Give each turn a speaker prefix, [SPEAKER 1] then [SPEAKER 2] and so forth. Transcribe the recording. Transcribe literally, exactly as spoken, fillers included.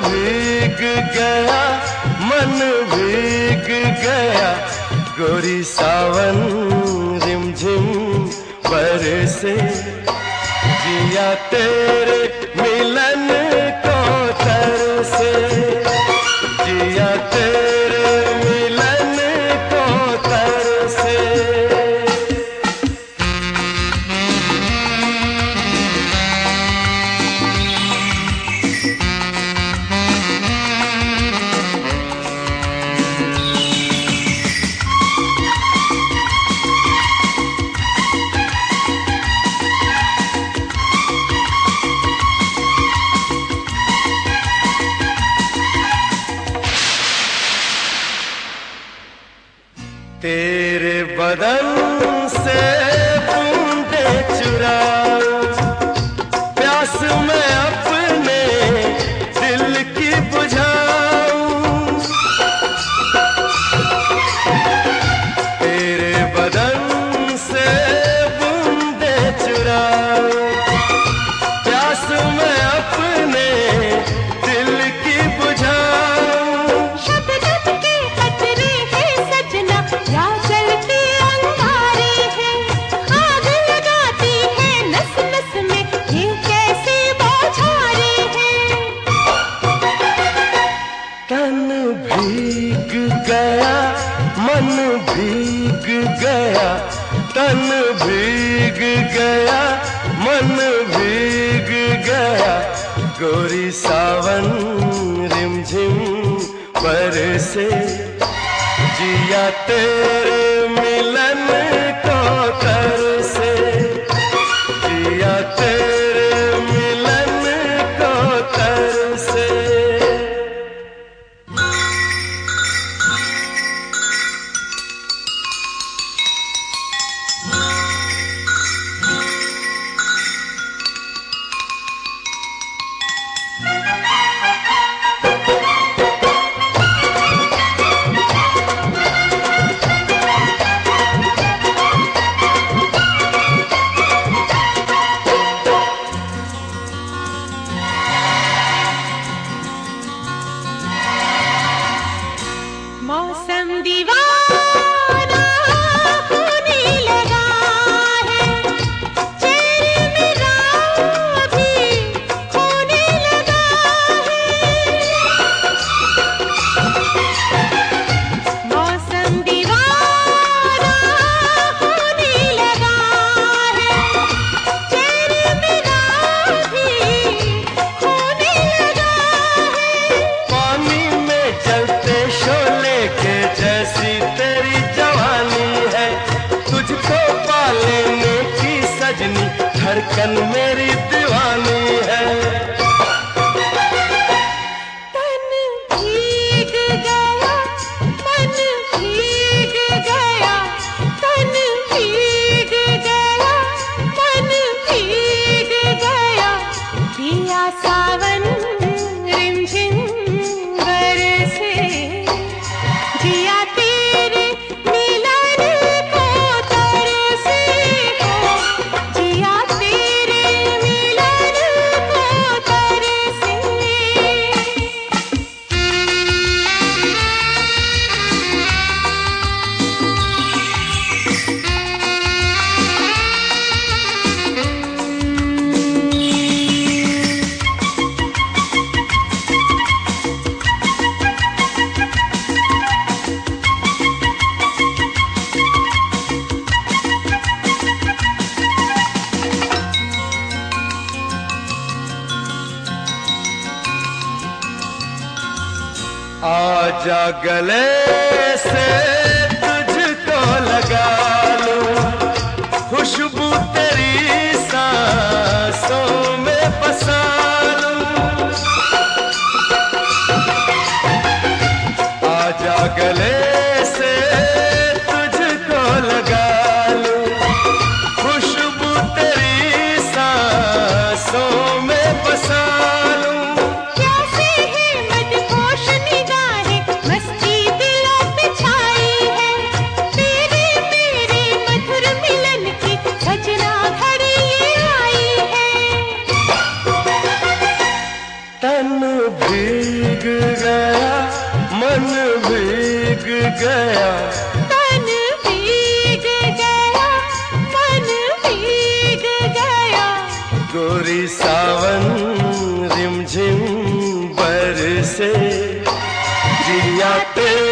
[SPEAKER 1] भीग गया, मन भीग गया, गोरी सावन रिमझिम बरसे, जिया तेरे मिलन को तरसे, जिया तेरे मिलन को तरसे। तेरे बदन से बूंदे चुराऊं, प्यास मैं अपने दिल की बुझाऊं, तेरे बदन से बूंदे चुराऊं, प्यास मैं अपने दिल की बुझाऊं।
[SPEAKER 2] शबनम के कतरे हैं सजना, या जलते अंगारे हैं, आग लगाती है नस नस में, ये कैसे बौछारे हैं।
[SPEAKER 1] तन भीग गया, मन भीग गया, तन भीग गया, मन भीग गया, गोरी सावन रिमझिम बरसे, जिया तेरे मिलन को तरसे, जिया तेरे मिलन को तरसे।
[SPEAKER 2] मौसम दीवाना होने लगा है, चेहरे मेरा भी खोने लगा है। मौसम दीवाना होने लगा है, चेहरे मेरा भी खोने लगा है।
[SPEAKER 1] पानी में जलते शोले के जैसी तेरी जवानी है, तुझको पा लेने की सजनी धड़कन मेरी दीवानी है।
[SPEAKER 2] तन भीग गया, मन भीग गया, तन भीग गया, मन भीग गया, पिया सावन रिमझिम बरसे, जिया तेरे मिलन को तरसे, जिया तेरे मिलन को तरसे।
[SPEAKER 1] आजा गले से तुझको लगा लूं, खुशबू तेरी सांसों में बसा लूं। आजा गले से तुझको लगा लूं, खुशबू तेरी सांसों में बसा लूं।
[SPEAKER 2] कैसे है मदहोश निगाहें, मस्ती दिलों पे छाई है, तेरे मेरे मधुर मिलन की सजना घड़ी
[SPEAKER 1] गया, मन भीग गया,
[SPEAKER 2] तन भीग गया, मन भीग गया।
[SPEAKER 1] गोरी सावन रिमझिम बरसे, जिया तेरा